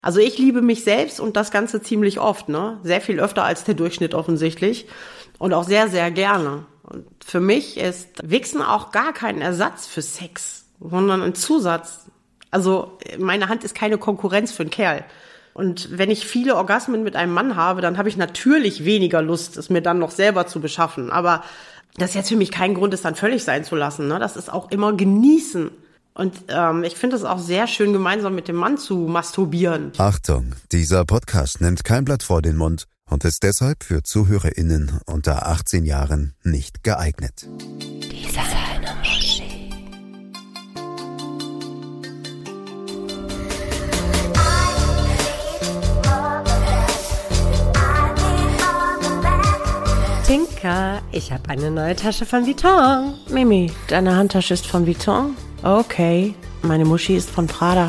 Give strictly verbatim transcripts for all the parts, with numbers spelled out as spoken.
Also ich liebe mich selbst und das Ganze ziemlich oft, ne? Sehr viel öfter als der Durchschnitt offensichtlich und auch sehr, sehr gerne. Und für mich ist Wichsen auch gar kein Ersatz für Sex, sondern ein Zusatz. Also meine Hand ist keine Konkurrenz für einen Kerl. Und wenn ich viele Orgasmen mit einem Mann habe, dann habe ich natürlich weniger Lust, es mir dann noch selber zu beschaffen. Aber das ist jetzt für mich kein Grund, es dann völlig sein zu lassen, ne? Das ist auch immer genießen. Und ähm, ich finde es auch sehr schön, gemeinsam mit dem Mann zu masturbieren. Achtung, dieser Podcast nimmt kein Blatt vor den Mund und ist deshalb für ZuhörerInnen unter achtzehn Jahren nicht geeignet. Dieser eine Muschi. Tinker, ich habe eine neue Tasche von Vuitton. Mimi, deine Handtasche ist von Vuitton? Okay, meine Muschi ist von Prada.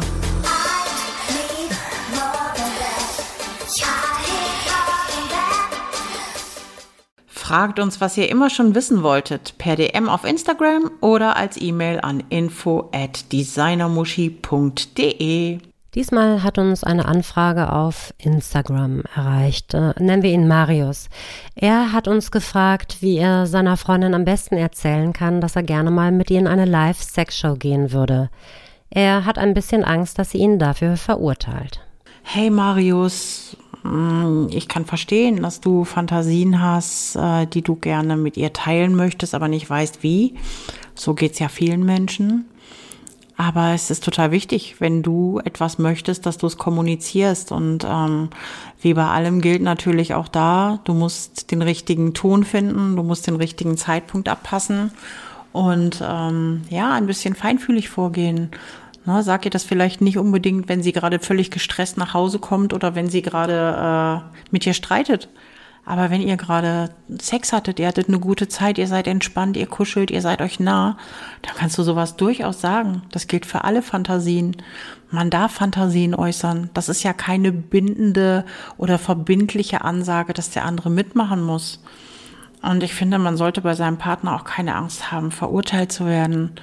Fragt uns, was ihr immer schon wissen wolltet, per D M auf Instagram oder als E-Mail an info at designermuschi punkt de. Diesmal hat uns eine Anfrage auf Instagram erreicht. Äh, nennen wir ihn Marius. Er hat uns gefragt, wie er seiner Freundin am besten erzählen kann, dass er gerne mal mit ihr in eine Live-Sex-Show gehen würde. Er hat ein bisschen Angst, dass sie ihn dafür verurteilt. Hey Marius, ich kann verstehen, dass du Fantasien hast, die du gerne mit ihr teilen möchtest, aber nicht weißt wie. So geht's ja vielen Menschen. Aber es ist total wichtig, wenn du etwas möchtest, dass du es kommunizierst. Und ähm, wie bei allem gilt natürlich auch da, du musst den richtigen Ton finden, du musst den richtigen Zeitpunkt abpassen und ähm, ja, ein bisschen feinfühlig vorgehen. Na, sag ihr das vielleicht nicht unbedingt, wenn sie gerade völlig gestresst nach Hause kommt oder wenn sie gerade äh, mit dir streitet. Aber wenn ihr gerade Sex hattet, ihr hattet eine gute Zeit, ihr seid entspannt, ihr kuschelt, ihr seid euch nah, dann kannst du sowas durchaus sagen. Das gilt für alle Fantasien. Man darf Fantasien äußern. Das ist ja keine bindende oder verbindliche Ansage, dass der andere mitmachen muss. Und ich finde, man sollte bei seinem Partner auch keine Angst haben, verurteilt zu werden.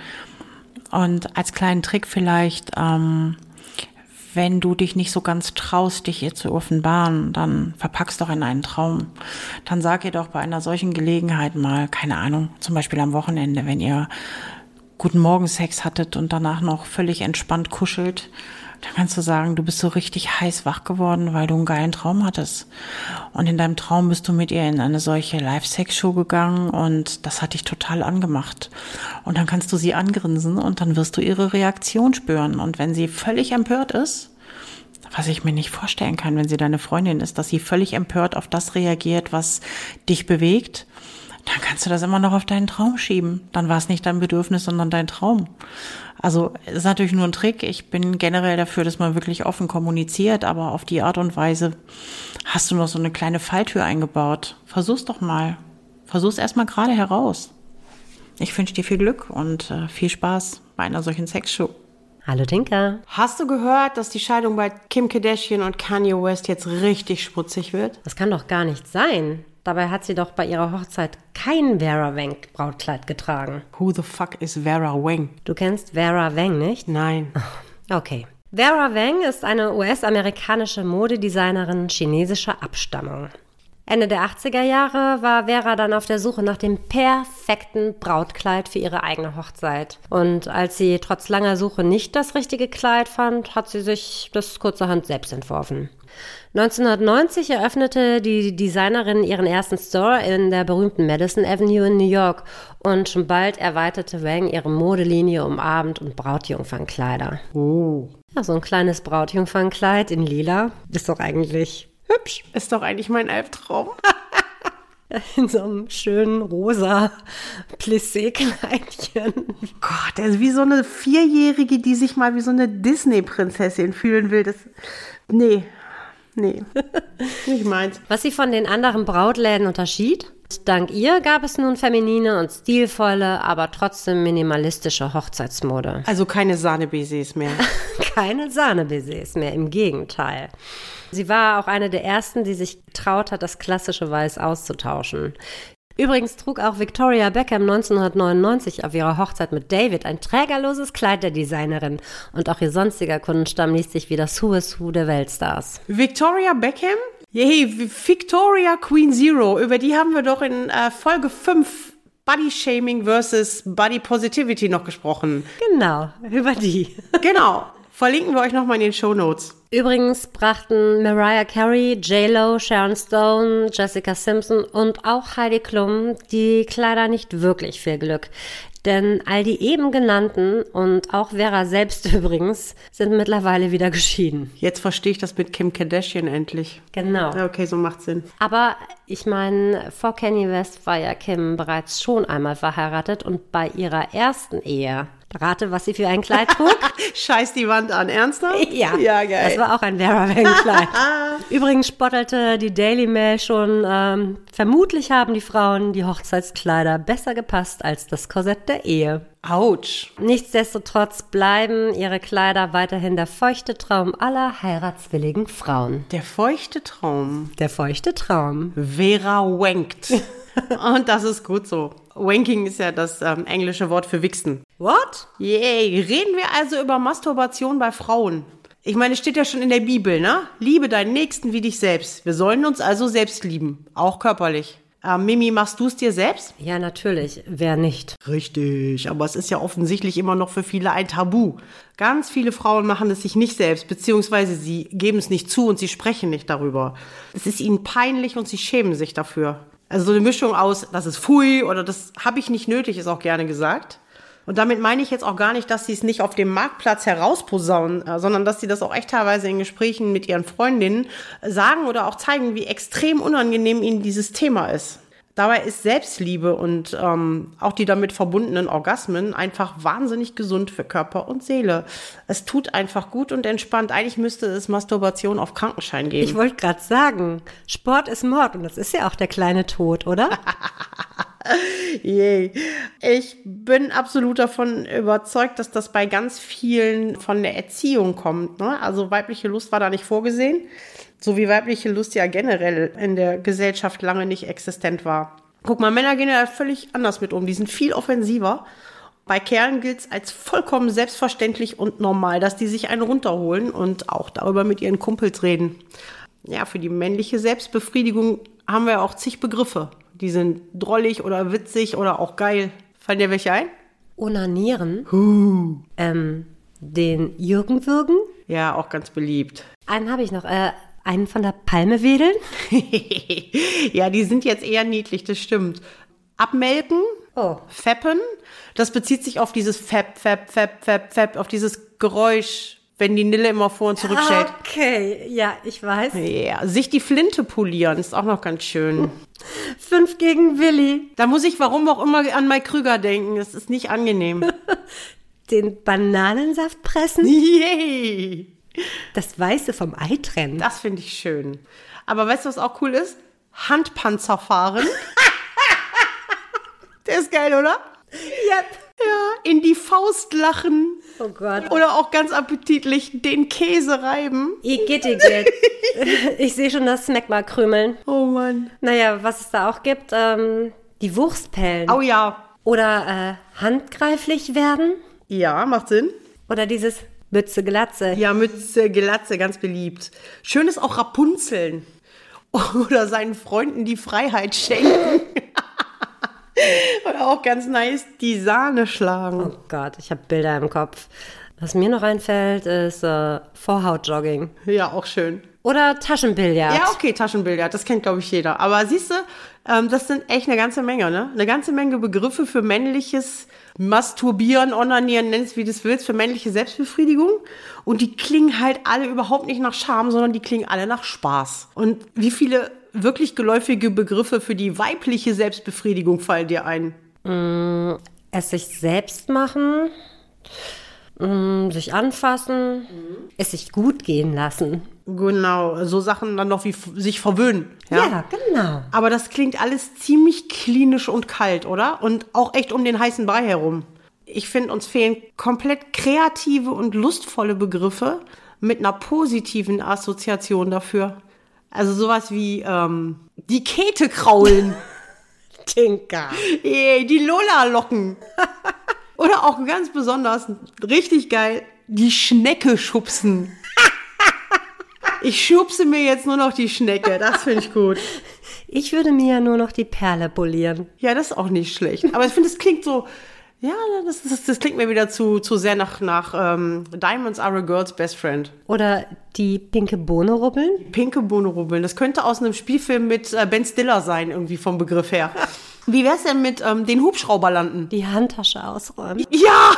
Und als kleinen Trick vielleicht, ähm, wenn du dich nicht so ganz traust, dich ihr zu offenbaren, dann verpackst doch in einen Traum. Dann sag ihr doch bei einer solchen Gelegenheit mal, keine Ahnung, zum Beispiel am Wochenende, wenn ihr guten Morgen Sex hattet und danach noch völlig entspannt kuschelt, dann kannst du sagen, du bist so richtig heiß wach geworden, weil du einen geilen Traum hattest. Und in deinem Traum bist du mit ihr in eine solche Live-Sex-Show gegangen und das hat dich total angemacht. Und dann kannst du sie angrinsen und dann wirst du ihre Reaktion spüren. Und wenn sie völlig empört ist, was ich mir nicht vorstellen kann, wenn sie deine Freundin ist, dass sie völlig empört auf das reagiert, was dich bewegt, dann kannst du das immer noch auf deinen Traum schieben. Dann war es nicht dein Bedürfnis, sondern dein Traum. Also es ist natürlich nur ein Trick. Ich bin generell dafür, dass man wirklich offen kommuniziert, aber auf die Art und Weise hast du noch so eine kleine Falltür eingebaut. Versuch's doch mal. Versuch's erstmal gerade heraus. Ich wünsche dir viel Glück und äh, viel Spaß bei einer solchen Sexshow. Hallo Tinker. Hast du gehört, dass die Scheidung bei Kim Kardashian und Kanye West jetzt richtig schmutzig wird? Das kann doch gar nicht sein. Dabei hat sie doch bei ihrer Hochzeit kein Vera Wang Brautkleid getragen. Who the fuck is Vera Wang? Du kennst Vera Wang nicht? Nein. Okay. Vera Wang ist eine U S-amerikanische Modedesignerin chinesischer Abstammung. Ende der achtziger Jahre war Vera dann auf der Suche nach dem perfekten Brautkleid für ihre eigene Hochzeit. Und als sie trotz langer Suche nicht das richtige Kleid fand, hat sie sich das kurzerhand selbst entworfen. neunzehnhundertneunzig eröffnete die Designerin ihren ersten Store in der berühmten Madison Avenue in New York und schon bald erweiterte Wang ihre Modelinie um Abend- und Brautjungfernkleider. Oh. Ja, so ein kleines Brautjungfernkleid in lila ist doch eigentlich hübsch. Ist doch eigentlich mein Albtraum. In so einem schönen rosa Plissé-Kleidchen. Gott, der ist wie so eine Vierjährige, die sich mal wie so eine Disney-Prinzessin fühlen will. Das, nee, nee, nicht meins. Was sie von den anderen Brautläden unterschied? Dank ihr gab es nun feminine und stilvolle, aber trotzdem minimalistische Hochzeitsmode. Also keine Sahne-Baisers mehr. Keine Sahne-Baisers mehr, im Gegenteil. Sie war auch eine der ersten, die sich getraut hat, das klassische Weiß auszutauschen. Übrigens trug auch Victoria Beckham neunzehnhundertneunundneunzig auf ihrer Hochzeit mit David ein trägerloses Kleid der Designerin. Und auch ihr sonstiger Kundenstamm liest sich wie das Who is Who der Weltstars. Victoria Beckham? Yay, Victoria Queen Zero. Über die haben wir doch in äh, Folge fünf Body Shaming versus Body Positivity noch gesprochen. Genau, über die. Genau. Verlinken wir euch nochmal in den Shownotes. Übrigens brachten Mariah Carey, J-Lo, Sharon Stone, Jessica Simpson und auch Heidi Klum die Kleider nicht wirklich viel Glück. Denn all die eben genannten und auch Vera selbst übrigens sind mittlerweile wieder geschieden. Jetzt verstehe ich das mit Kim Kardashian endlich. Genau. Ja, okay, so macht Sinn. Aber ich meine, vor Kanye West war ja Kim bereits schon einmal verheiratet und bei ihrer ersten Ehe. Rate, was sie für ein Kleid trug? Scheiß die Wand an, ernsthaft? Ja, ja, geil. Das war auch ein Vera Wang-Kleid. Übrigens spottelte die Daily Mail schon, ähm, vermutlich haben die Frauen die Hochzeitskleider besser gepasst als das Korsett der Ehe. Autsch. Nichtsdestotrotz bleiben ihre Kleider weiterhin der feuchte Traum aller heiratswilligen Frauen. Der feuchte Traum. Der feuchte Traum. Vera wankt. Und das ist gut so. Wanking ist ja das ähm, englische Wort für Wichsen. What? Yay. Reden wir also über Masturbation bei Frauen. Ich meine, es steht ja schon in der Bibel, ne? Liebe deinen Nächsten wie dich selbst. Wir sollen uns also selbst lieben. Auch körperlich. Ähm, Mimi, machst du es dir selbst? Ja, natürlich. Wer nicht? Richtig, aber es ist ja offensichtlich immer noch für viele ein Tabu. Ganz viele Frauen machen es sich nicht selbst, beziehungsweise sie geben es nicht zu und sie sprechen nicht darüber. Es ist ihnen peinlich und sie schämen sich dafür. Also so eine Mischung aus, das ist pfui oder das habe ich nicht nötig, ist auch gerne gesagt. Und damit meine ich jetzt auch gar nicht, dass sie es nicht auf dem Marktplatz herausposaunen, sondern dass sie das auch echt teilweise in Gesprächen mit ihren Freundinnen sagen oder auch zeigen, wie extrem unangenehm ihnen dieses Thema ist. Dabei ist Selbstliebe und ähm, auch die damit verbundenen Orgasmen einfach wahnsinnig gesund für Körper und Seele. Es tut einfach gut und entspannt. Eigentlich müsste es Masturbation auf Krankenschein geben. Ich wollte gerade sagen, Sport ist Mord und das ist ja auch der kleine Tod, oder? Yay. Ich bin absolut davon überzeugt, dass das bei ganz vielen von der Erziehung kommt, ne? Also weibliche Lust war da nicht vorgesehen, so wie weibliche Lust ja generell in der Gesellschaft lange nicht existent war. Guck mal, Männer gehen ja völlig anders mit um, die sind viel offensiver. Bei Kerlen gilt es als vollkommen selbstverständlich und normal, dass die sich einen runterholen und auch darüber mit ihren Kumpels reden. Ja, für die männliche Selbstbefriedigung haben wir auch zig Begriffe. Die sind drollig oder witzig oder auch geil. Fallen dir welche ein? Onanieren? Huh. Ähm, den Jürgen-Würgen? Ja, auch ganz beliebt. Einen habe ich noch. Äh, einen von der Palme wedeln? Ja, die sind jetzt eher niedlich, das stimmt. Abmelken, Oh. Feppen, das bezieht sich auf dieses Fepp, Fepp, Fepp, Fepp, Fepp, auf dieses Geräusch, wenn die Nille immer vor und zurück schellt. Okay, ja, ich weiß. Ja, sich die Flinte polieren, ist auch noch ganz schön. Fünf gegen Willi. Da muss ich warum auch immer an Mike Krüger denken, das ist nicht angenehm. Den Bananensaft pressen? Yay! Das Weiße vom Ei trennen. Das finde ich schön. Aber weißt du, was auch cool ist? Handpanzer fahren. Der ist geil, oder? Yep. Ja, in die Faust lachen. Oh Gott. Oder auch ganz appetitlich den Käse reiben. Igitt, igitt. Ich sehe schon das Smegma krümeln. Oh Mann. Naja, was es da auch gibt, ähm, die Wurstpellen. Oh ja. Oder äh, handgreiflich werden. Ja, macht Sinn. Oder dieses Mütze Glatze. Ja, Mütze, Glatze, ganz beliebt. Schön ist auch Rapunzeln. Oder seinen Freunden die Freiheit schenken. Oder auch ganz nice, die Sahne schlagen. Oh Gott, ich habe Bilder im Kopf. Was mir noch einfällt, ist äh, Vorhautjogging. Ja, auch schön. Oder Taschenbillard. Ja, okay, Taschenbillard, das kennt, glaube ich, jeder. Aber siehst du, ähm, das sind echt eine ganze Menge, ne? Eine ganze Menge Begriffe für männliches Masturbieren, Onanieren, nenn es wie du es willst, für männliche Selbstbefriedigung. Und die klingen halt alle überhaupt nicht nach Scham, sondern die klingen alle nach Spaß. Und wie viele wirklich geläufige Begriffe für die weibliche Selbstbefriedigung fallen dir ein? Mm, es sich selbst machen, mm, sich anfassen, mhm. es sich gut gehen lassen. Genau, so Sachen dann noch wie f- sich verwöhnen. Ja? Ja, genau. Aber das klingt alles ziemlich klinisch und kalt, oder? Und auch echt um den heißen Brei herum. Ich finde, uns fehlen komplett kreative und lustvolle Begriffe mit einer positiven Assoziation dafür. Also sowas wie ähm, die Käthe kraulen. Tinker. Ey, die Lola-Locken. Oder auch ganz besonders, richtig geil, die Schnecke schubsen. Ich schubse mir jetzt nur noch die Schnecke, das finde ich gut. Ich würde mir ja nur noch die Perle polieren. Ja, das ist auch nicht schlecht. Aber ich finde, es klingt so, ja, das, das, das klingt mir wieder zu, zu sehr nach, nach ähm, Diamonds are a girl's best friend. Oder die pinke Bohne rubbeln. Pinke Bohne rubbeln, das könnte aus einem Spielfilm mit äh, Ben Stiller sein, irgendwie vom Begriff her. Wie wär's denn mit ähm, den Hubschrauber landen? Die Handtasche ausräumen. Ja,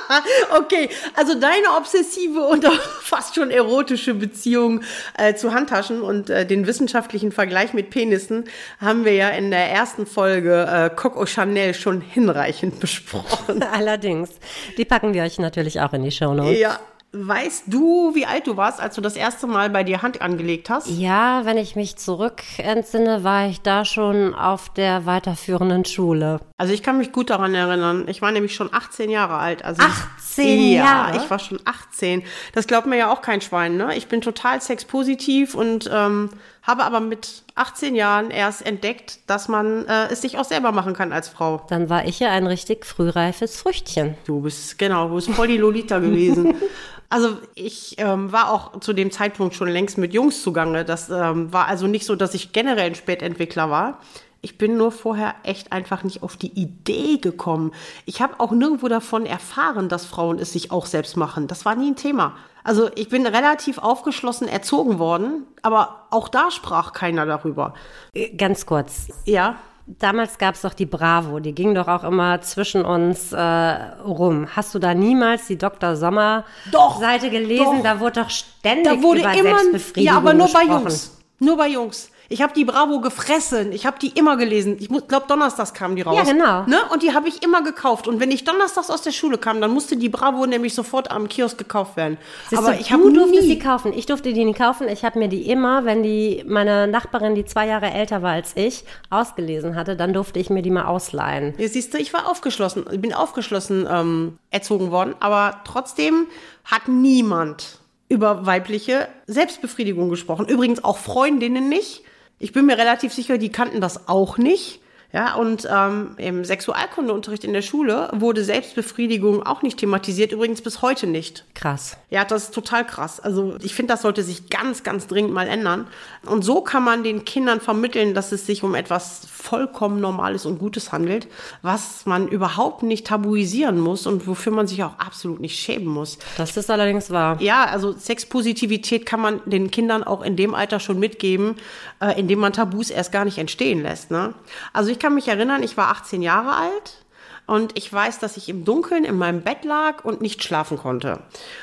okay. Also deine obsessive und fast schon erotische Beziehung äh, zu Handtaschen und äh, den wissenschaftlichen Vergleich mit Penissen haben wir ja in der ersten Folge äh, Coco Chanel schon hinreichend besprochen. Allerdings. Die packen wir euch natürlich auch in die Shownotes. Ja. Weißt du, wie alt du warst, als du das erste Mal bei dir Hand angelegt hast? Ja, wenn ich mich zurück entsinne, war ich da schon auf der weiterführenden Schule. Also ich kann mich gut daran erinnern. Ich war nämlich schon achtzehn Jahre alt. Also achtzehn ich, Jahre? Ja, ich war schon achtzehn. Das glaubt mir ja auch kein Schwein, ne? Ich bin total sexpositiv und ähm, habe aber mit achtzehn Jahren erst entdeckt, dass man äh, es sich auch selber machen kann als Frau. Dann war ich ja ein richtig frühreifes Früchtchen. Du bist, genau, du bist voll die Lolita gewesen. Also ich ähm, war auch zu dem Zeitpunkt schon längst mit Jungs zugange. Das ähm, war also nicht so, dass ich generell ein Spätentwickler war. Ich bin nur vorher echt einfach nicht auf die Idee gekommen. Ich habe auch nirgendwo davon erfahren, dass Frauen es sich auch selbst machen. Das war nie ein Thema. Also ich bin relativ aufgeschlossen erzogen worden, aber auch da sprach keiner darüber. Ganz kurz. Ja. Damals gab es doch die Bravo, die ging doch auch immer zwischen uns äh, rum. Hast du da niemals die Doktor Sommer Doch, Seite gelesen? doch. Da wurde doch ständig Da wurde über immer, Selbstbefriedigung ja, aber nur gesprochen. bei Jungs. Nur bei Jungs. Ich habe die Bravo gefressen. Ich habe die immer gelesen. Ich glaube, donnerstags kamen die raus. Ja, genau. Ne? Und die habe ich immer gekauft. Und wenn ich donnerstags aus der Schule kam, dann musste die Bravo nämlich sofort am Kiosk gekauft werden. Siehst aber du, ich du habe durftest nie sie kaufen. Ich durfte die nie kaufen. Ich habe mir die immer, wenn die meine Nachbarin, die zwei Jahre älter war als ich, ausgelesen hatte, dann durfte ich mir die mal ausleihen. Ja, siehst du, ich war aufgeschlossen. Ich bin aufgeschlossen ähm, erzogen worden. Aber trotzdem hat niemand über weibliche Selbstbefriedigung gesprochen. Übrigens auch Freundinnen nicht. Ich bin mir relativ sicher, die kannten das auch nicht. Ja, und ähm, im Sexualkundeunterricht in der Schule wurde Selbstbefriedigung auch nicht thematisiert, übrigens bis heute nicht. Krass. Ja, das ist total krass. Also ich finde, das sollte sich ganz, ganz dringend mal ändern. Und so kann man den Kindern vermitteln, dass es sich um etwas vollkommen Normales und Gutes handelt, was man überhaupt nicht tabuisieren muss und wofür man sich auch absolut nicht schämen muss. Das ist allerdings wahr. Ja, also Sexpositivität kann man den Kindern auch in dem Alter schon mitgeben, äh, indem man Tabus erst gar nicht entstehen lässt, ne? Also ich kann mich erinnern, ich war achtzehn Jahre alt und ich weiß, dass ich im Dunkeln in meinem Bett lag und nicht schlafen konnte.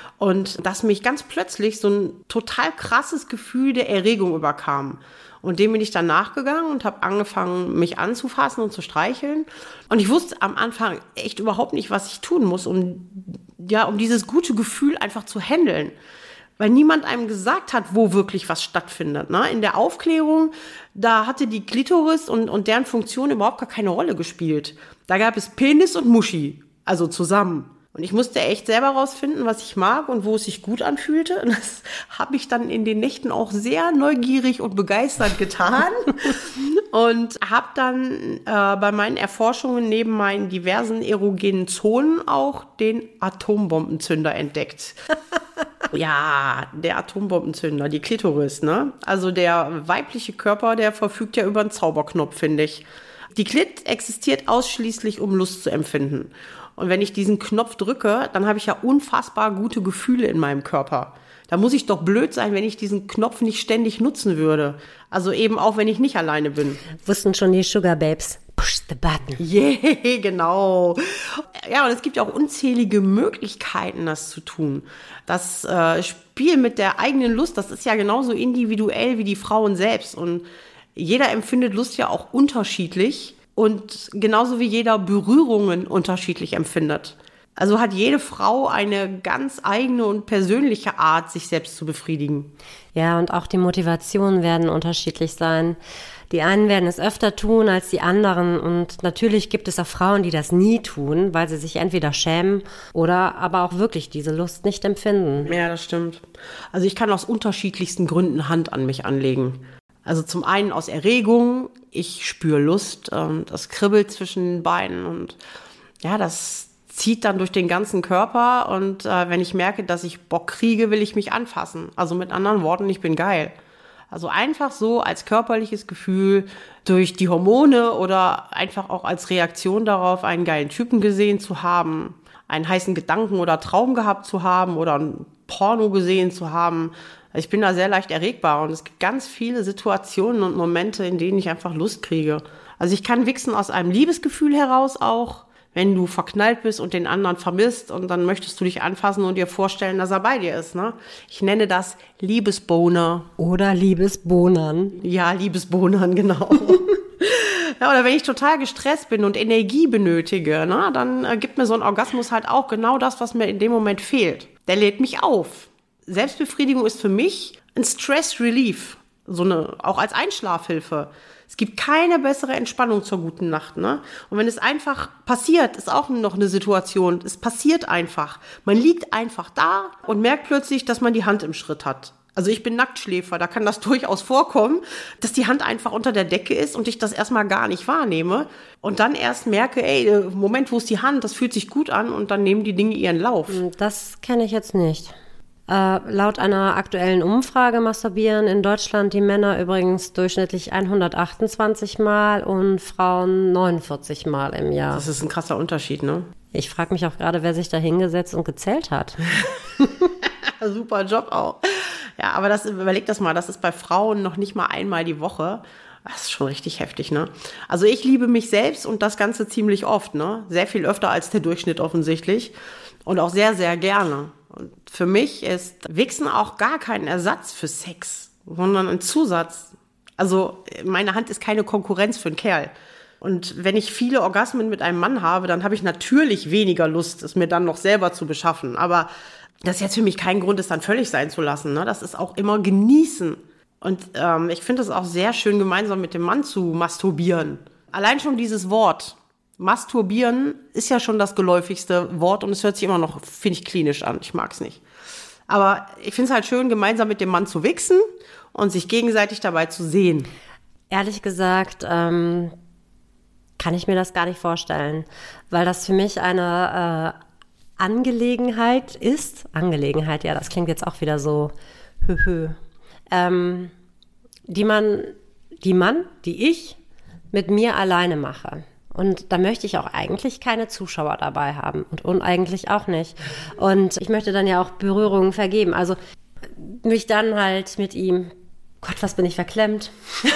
Und dass mich ganz plötzlich so ein total krasses Gefühl der Erregung überkam. Und dem bin ich dann nachgegangen und habe angefangen, mich anzufassen und zu streicheln. Und ich wusste am Anfang echt überhaupt nicht, was ich tun muss, um, ja, um dieses gute Gefühl einfach zu handeln. Weil niemand einem gesagt hat, wo wirklich was stattfindet. Ne? In der Aufklärung, da hatte die Klitoris und, und deren Funktion überhaupt gar keine Rolle gespielt. Da gab es Penis und Muschi, also zusammen. Und ich musste echt selber rausfinden, was ich mag und wo es sich gut anfühlte. Und das habe ich dann in den Nächten auch sehr neugierig und begeistert getan. Und habe dann äh, bei meinen Erforschungen neben meinen diversen erogenen Zonen auch den Atombombenzünder entdeckt. Ja, der Atombombenzünder, die Klitoris, ne? Also der weibliche Körper, der verfügt ja über einen Zauberknopf, finde ich. Die Klit existiert ausschließlich, um Lust zu empfinden. Und wenn ich diesen Knopf drücke, dann habe ich ja unfassbar gute Gefühle in meinem Körper. Da muss ich doch blöd sein, wenn ich diesen Knopf nicht ständig nutzen würde. Also eben auch, wenn ich nicht alleine bin. Wussten schon die Sugar Babes. Push the button. Yeah, genau. Ja, und es gibt ja auch unzählige Möglichkeiten, das zu tun. Das äh, Spiel mit der eigenen Lust, das ist ja genauso individuell wie die Frauen selbst. Und jeder empfindet Lust ja auch unterschiedlich. Und genauso wie jeder Berührungen unterschiedlich empfindet. Also hat jede Frau eine ganz eigene und persönliche Art, sich selbst zu befriedigen. Ja, und auch die Motivationen werden unterschiedlich sein. Die einen werden es öfter tun als die anderen. Und natürlich gibt es auch Frauen, die das nie tun, weil sie sich entweder schämen oder aber auch wirklich diese Lust nicht empfinden. Ja, das stimmt. Also ich kann aus unterschiedlichsten Gründen Hand an mich anlegen. Also zum einen aus Erregung, ich spüre Lust, ähm, das kribbelt zwischen den Beinen und ja, das zieht dann durch den ganzen Körper und äh, wenn ich merke, dass ich Bock kriege, will ich mich anfassen. Also mit anderen Worten, ich bin geil. Also einfach so als körperliches Gefühl durch die Hormone oder einfach auch als Reaktion darauf, einen geilen Typen gesehen zu haben, einen heißen Gedanken oder Traum gehabt zu haben oder ein Porno gesehen zu haben. Ich bin da sehr leicht erregbar und es gibt ganz viele Situationen und Momente, in denen ich einfach Lust kriege. Also ich kann wichsen aus einem Liebesgefühl heraus auch, wenn du verknallt bist und den anderen vermisst und dann möchtest du dich anfassen und dir vorstellen, dass er bei dir ist, ne? Ich nenne das Liebesboner. Oder Liebesbonern. Ja, Liebesbonern, genau. Ja, oder wenn ich total gestresst bin und Energie benötige, ne, dann äh, gibt mir so ein Orgasmus halt auch genau das, was mir in dem Moment fehlt. Der lädt mich auf. Selbstbefriedigung ist für mich ein Stress Relief, so eine, auch als Einschlafhilfe. Es gibt keine bessere Entspannung zur guten Nacht, ne? Und wenn es einfach passiert, ist auch noch eine Situation. Es passiert einfach. Man liegt einfach da und merkt plötzlich, dass man die Hand im Schritt hat. Also ich bin Nacktschläfer, da kann das durchaus vorkommen, dass die Hand einfach unter der Decke ist und ich das erstmal gar nicht wahrnehme. Und dann erst merke, ey, Moment, wo ist die Hand? Das fühlt sich gut an und dann nehmen die Dinge ihren Lauf. Das kenne ich jetzt nicht. Äh, laut einer aktuellen Umfrage masturbieren in Deutschland die Männer übrigens durchschnittlich hundertachtundzwanzig Mal und Frauen neunundvierzig Mal im Jahr. Das ist ein krasser Unterschied, ne? Ich frage mich auch gerade, wer sich da hingesetzt und gezählt hat. Super Job auch. Ja, aber das, überleg das mal, das ist bei Frauen noch nicht mal einmal die Woche. Das ist schon richtig heftig, ne? Also ich liebe mich selbst und das Ganze ziemlich oft, ne? Sehr viel öfter als der Durchschnitt offensichtlich und auch sehr, sehr gerne. Und für mich ist Wichsen auch gar kein Ersatz für Sex, sondern ein Zusatz. Also meine Hand ist keine Konkurrenz für einen Kerl. Und wenn ich viele Orgasmen mit einem Mann habe, dann habe ich natürlich weniger Lust, es mir dann noch selber zu beschaffen. Aber das ist jetzt für mich kein Grund, es dann völlig sein zu lassen, ne? Das ist auch immer genießen. Und ähm, ich finde es auch sehr schön, gemeinsam mit dem Mann zu masturbieren. Allein schon dieses Wort. Masturbieren ist ja schon das geläufigste Wort und es hört sich immer noch, finde ich, klinisch an. Ich mag es nicht. Aber ich finde es halt schön, gemeinsam mit dem Mann zu wichsen und sich gegenseitig dabei zu sehen. Ehrlich gesagt, ähm, kann ich mir das gar nicht vorstellen, weil das für mich eine äh, Angelegenheit ist. Angelegenheit, ja, das klingt jetzt auch wieder so hö, hö. Ähm, die man, die man, die ich mit mir alleine mache. Und da möchte ich auch eigentlich keine Zuschauer dabei haben und uneigentlich auch nicht. Und ich möchte dann ja auch Berührungen vergeben. Also mich dann halt mit ihm, Gott, was bin ich verklemmt.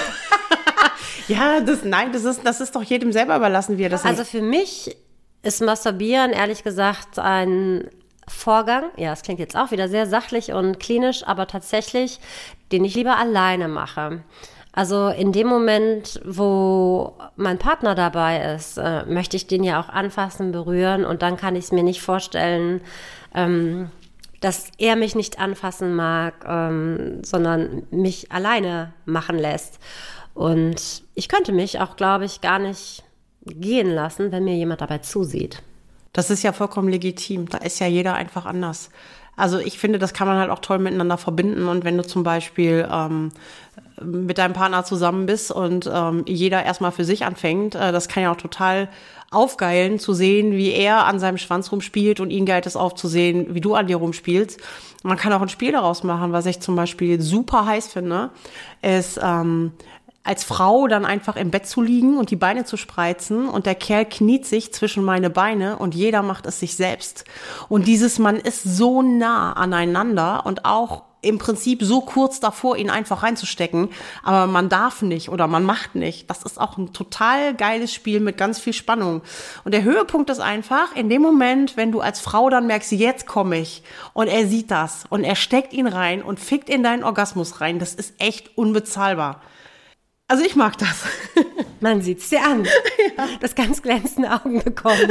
Ja, das, nein, das ist, das ist doch jedem selber überlassen, wie er das Also für mich ist Masturbieren, ehrlich gesagt, ein Vorgang, ja, es klingt jetzt auch wieder sehr sachlich und klinisch, aber tatsächlich, den ich lieber alleine mache. Also in dem Moment, wo mein Partner dabei ist, äh, möchte ich den ja auch anfassen, berühren und dann kann ich es mir nicht vorstellen, ähm, dass er mich nicht anfassen mag, ähm, sondern mich alleine machen lässt. Und ich könnte mich auch, glaube ich, gar nicht gehen lassen, wenn mir jemand dabei zusieht. Das ist ja vollkommen legitim. Da ist ja jeder einfach anders. Also ich finde, das kann man halt auch toll miteinander verbinden. Und wenn du zum Beispiel ähm, mit deinem Partner zusammen bist und ähm, jeder erstmal für sich anfängt, äh, das kann ja auch total aufgeilen zu sehen, wie er an seinem Schwanz rumspielt und ihn geilt es auf zu sehen, wie du an dir rumspielst. Man kann auch ein Spiel daraus machen, was ich zum Beispiel super heiß finde, ist ähm, als Frau dann einfach im Bett zu liegen und die Beine zu spreizen und der Kerl kniet sich zwischen meine Beine und jeder macht es sich selbst. Und dieses man ist so nah aneinander und auch im Prinzip so kurz davor, ihn einfach reinzustecken, aber man darf nicht oder man macht nicht. Das ist auch ein total geiles Spiel mit ganz viel Spannung. Und der Höhepunkt ist einfach, in dem Moment, wenn du als Frau dann merkst, jetzt komme ich und er sieht das und er steckt ihn rein und fickt in deinen Orgasmus rein, das ist echt unbezahlbar. Also ich mag das. Man sieht's dir an. Ja. Das ganz glänzende Augen bekommen.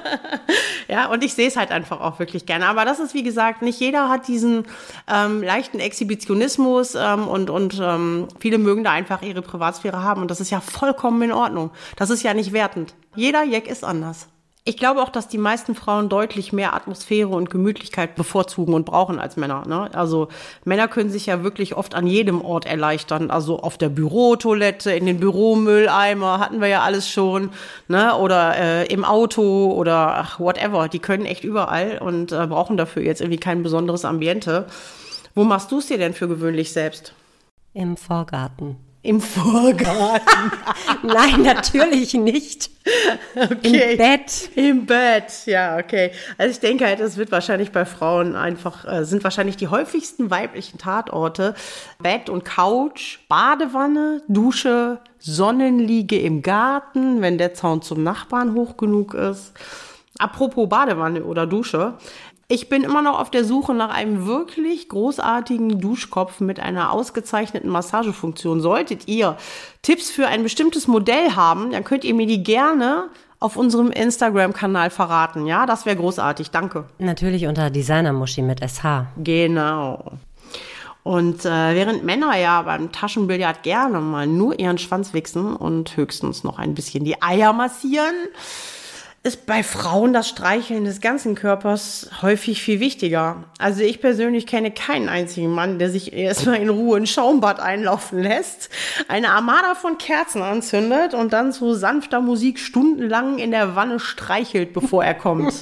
Ja, und ich sehe es halt einfach auch wirklich gerne. Aber das ist, wie gesagt, nicht jeder hat diesen ähm, leichten Exhibitionismus ähm, und, und ähm, viele mögen da einfach ihre Privatsphäre haben. Und das ist ja vollkommen in Ordnung. Das ist ja nicht wertend. Jeder Jack ist anders. Ich glaube auch, dass die meisten Frauen deutlich mehr Atmosphäre und Gemütlichkeit bevorzugen und brauchen als Männer. Ne? Also Männer können sich ja wirklich oft an jedem Ort erleichtern. Also auf der Bürotoilette, in den Büromülleimer, hatten wir ja alles schon. Ne? Oder äh, im Auto oder ach, whatever. Die können echt überall und äh, brauchen dafür jetzt irgendwie kein besonderes Ambiente. Wo machst du es dir denn für gewöhnlich selbst? Im Vorgarten. Im Vorgarten? Nein, natürlich nicht. Okay. Im Bett. Im Bett, ja, okay. Also ich denke halt, es wird wahrscheinlich bei Frauen einfach, äh, sind wahrscheinlich die häufigsten weiblichen Tatorte Bett und Couch, Badewanne, Dusche, Sonnenliege im Garten, wenn der Zaun zum Nachbarn hoch genug ist. Apropos Badewanne oder Dusche. Ich bin immer noch auf der Suche nach einem wirklich großartigen Duschkopf mit einer ausgezeichneten Massagefunktion. Solltet ihr Tipps für ein bestimmtes Modell haben, dann könnt ihr mir die gerne auf unserem Instagram-Kanal verraten. Ja, das wäre großartig. Danke. Natürlich unter Designermuschi mit S H. Genau. Und äh, während Männer ja beim Taschenbillard gerne mal nur ihren Schwanz wichsen und höchstens noch ein bisschen die Eier massieren, ist bei Frauen das Streicheln des ganzen Körpers häufig viel wichtiger. Also ich persönlich kenne keinen einzigen Mann, der sich erstmal in Ruhe ein Schaumbad einlaufen lässt, eine Armada von Kerzen anzündet und dann zu sanfter Musik stundenlang in der Wanne streichelt, bevor er kommt.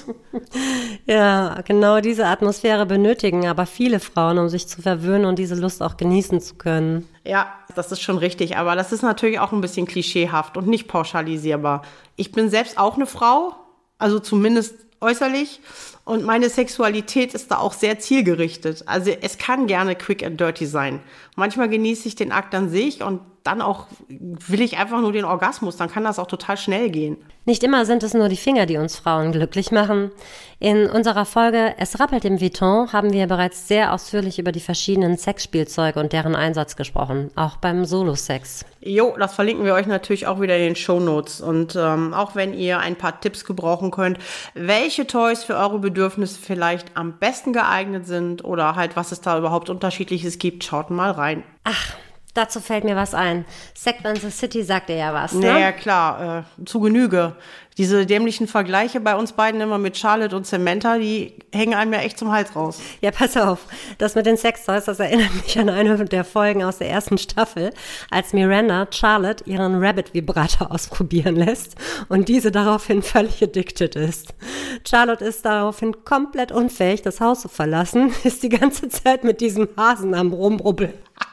Ja, genau diese Atmosphäre benötigen aber viele Frauen, um sich zu verwöhnen und diese Lust auch genießen zu können. Ja, das ist schon richtig, aber das ist natürlich auch ein bisschen klischeehaft und nicht pauschalisierbar. Ich bin selbst auch eine Frau, also zumindest äußerlich, und meine Sexualität ist da auch sehr zielgerichtet. Also es kann gerne quick and dirty sein. Manchmal genieße ich den Akt an sich und dann auch will ich einfach nur den Orgasmus, dann kann das auch total schnell gehen. Nicht immer sind es nur die Finger, die uns Frauen glücklich machen. In unserer Folge Es rappelt im Vuitton haben wir bereits sehr ausführlich über die verschiedenen Sexspielzeuge und deren Einsatz gesprochen, auch beim Solo-Sex. Jo, das verlinken wir euch natürlich auch wieder in den Shownotes. Und ähm, auch wenn ihr ein paar Tipps gebrauchen könnt, welche Toys für eure Bedürfnisse vielleicht am besten geeignet sind oder halt was es da überhaupt Unterschiedliches gibt, schaut mal rein. Ach, dazu fällt mir was ein. Sex and the City sagt ihr ja was, ne? Naja, klar, äh, zu Genüge. Diese dämlichen Vergleiche bei uns beiden immer mit Charlotte und Samantha, die hängen einem ja echt zum Hals raus. Ja, pass auf. Das mit den Sextoys, das erinnert mich an eine der Folgen aus der ersten Staffel, als Miranda Charlotte ihren Rabbit-Vibrator ausprobieren lässt und diese daraufhin völlig addicted ist. Charlotte ist daraufhin komplett unfähig, das Haus zu verlassen, ist die ganze Zeit mit diesem Hasen am Rumrubbeln.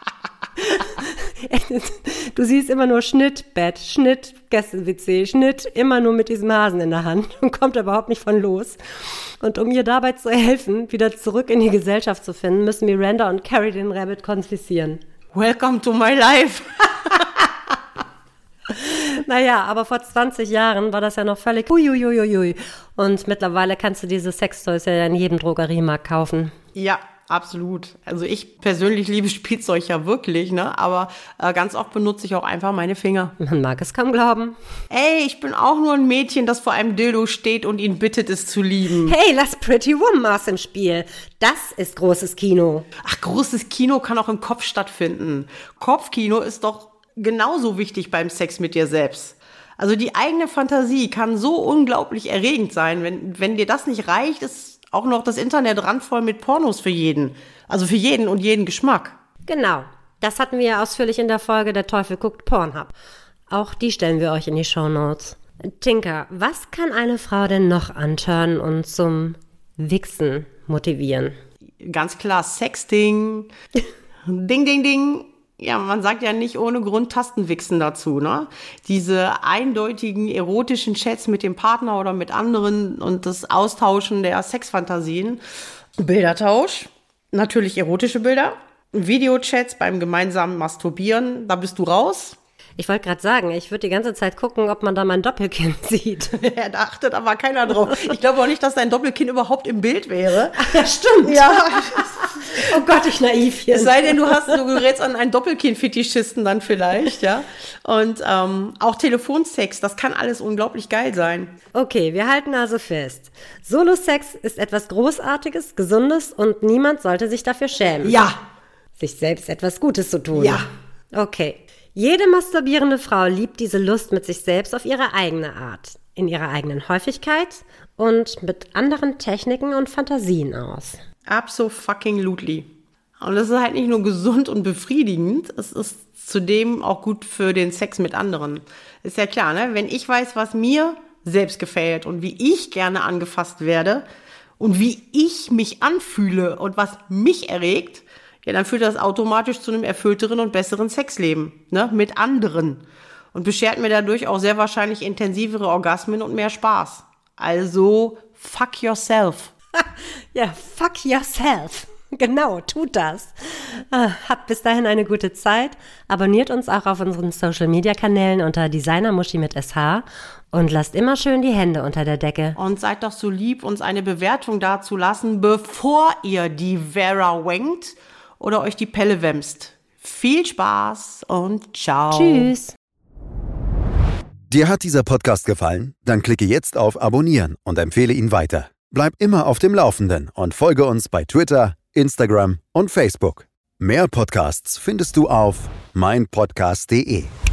Du siehst immer nur Schnitt, Bett, Schnitt, Gäste-W C, Schnitt, immer nur mit diesem Hasen in der Hand und kommt überhaupt nicht von los. Und um ihr dabei zu helfen, wieder zurück in die Gesellschaft zu finden, müssen Miranda und Carrie den Rabbit konfiszieren. Welcome to my life. Naja, aber vor zwanzig Jahren war das ja noch völlig uiuiuiui. Und mittlerweile kannst du diese Sextoys ja in jedem Drogeriemarkt kaufen. Ja, absolut. Also ich persönlich liebe Spielzeug ja wirklich, ne? Aber äh, ganz oft benutze ich auch einfach meine Finger. Man mag es kaum glauben. Ey, ich bin auch nur ein Mädchen, das vor einem Dildo steht und ihn bittet, es zu lieben. Hey, lass Pretty Woman aus dem Spiel. Das ist großes Kino. Ach, großes Kino kann auch im Kopf stattfinden. Kopfkino ist doch genauso wichtig beim Sex mit dir selbst. Also die eigene Fantasie kann so unglaublich erregend sein. Wenn, wenn dir das nicht reicht, ist auch noch das Internet randvoll mit Pornos für jeden. Also für jeden und jeden Geschmack. Genau. Das hatten wir ja ausführlich in der Folge Der Teufel guckt Pornhub. Auch die stellen wir euch in die Shownotes. Tinker, was kann eine Frau denn noch antören und zum Wichsen motivieren? Ganz klar Sexting. Ding, ding, ding. Ja, man sagt ja nicht ohne Grund Tastenwichsen dazu, ne? Diese eindeutigen erotischen Chats mit dem Partner oder mit anderen und das Austauschen der Sexfantasien. Bildertausch, natürlich erotische Bilder. Videochats beim gemeinsamen Masturbieren, da bist du raus. Ich wollte gerade sagen, ich würde die ganze Zeit gucken, ob man da mein Doppelkinn sieht. Ja, da achtet aber keiner drauf. Ich glaube auch nicht, dass dein Doppelkinn überhaupt im Bild wäre. Ach ja, stimmt. Ja. Oh Gott, ich naiv hier. Es sei denn, du hast, du gerätst an einen Doppelkinn-Fetischisten dann vielleicht, ja. Und ähm, auch Telefonsex, das kann alles unglaublich geil sein. Okay, wir halten also fest. Solo-Sex ist etwas Großartiges, Gesundes und niemand sollte sich dafür schämen. Ja. Sich selbst etwas Gutes zu tun. Ja. Okay. Jede masturbierende Frau liebt diese Lust mit sich selbst auf ihre eigene Art. in ihrer eigenen Häufigkeit und mit anderen Techniken und Fantasien aus. Abso-fucking-lutely. Und es ist halt nicht nur gesund und befriedigend, es ist zudem auch gut für den Sex mit anderen. Ist ja klar, ne? Wenn ich weiß, was mir selbst gefällt und wie ich gerne angefasst werde und wie ich mich anfühle und was mich erregt, ja, dann führt das automatisch zu einem erfüllteren und besseren Sexleben, ne? Mit anderen. Und beschert mir dadurch auch sehr wahrscheinlich intensivere Orgasmen und mehr Spaß. Also, fuck yourself. Ja, fuck yourself. Genau, tut das. Äh, habt bis dahin eine gute Zeit. Abonniert uns auch auf unseren Social-Media-Kanälen unter Designermuschi mit S H und lasst immer schön die Hände unter der Decke. Und seid doch so lieb, uns eine Bewertung dazulassen, bevor ihr die Vera wankt oder euch die Pelle wämst. Viel Spaß und ciao. Tschüss. Dir hat dieser Podcast gefallen? Dann klicke jetzt auf Abonnieren und empfehle ihn weiter. Bleib immer auf dem Laufenden und folge uns bei Twitter, Instagram und Facebook. Mehr Podcasts findest du auf mein podcast punkt de.